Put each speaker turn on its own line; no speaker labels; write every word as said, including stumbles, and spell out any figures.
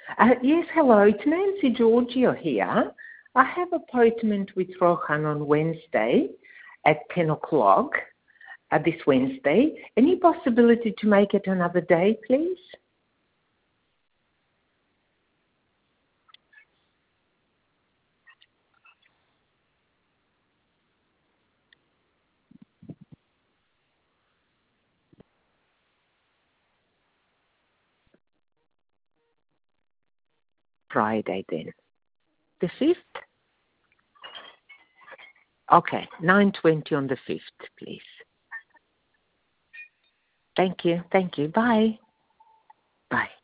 Uh, yes, hello. It's Nancy Giorgio here. I have appointment with Rohan on Wednesday at ten o'clock, uh, this Wednesday. Any possibility to make it another day, please? Friday then. The fifth? Okay, nine twenty on the fifth, please. Thank you. Thank you. Bye. Bye.